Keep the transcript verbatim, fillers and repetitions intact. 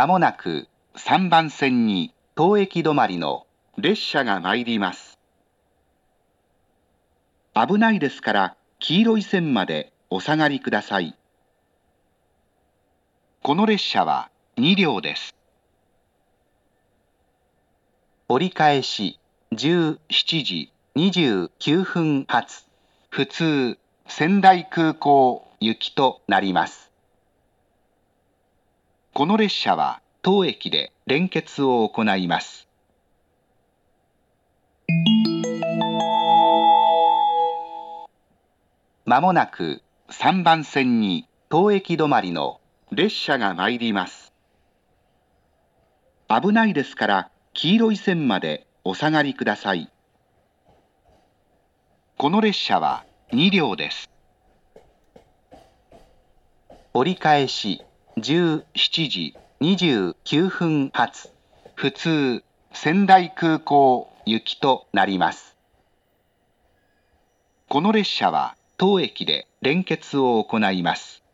まもなくさんばん線に当駅止まりの列車が参ります。危ないですから黄色い線までお下がりください。この列車はにりょうです。折り返しじゅうしちじにじゅうきゅうふん発普通仙台空港行きとなります。この列車は当駅で連結を行います。まもなくさんばん線に当駅止まりの列車が参ります。危ないですから黄色い線までお下がりください。この列車はにりょうです。折り返しじゅうしちじにじゅうきゅうふん発普通仙台空港行きとなります。この列車は当駅で連結を行います。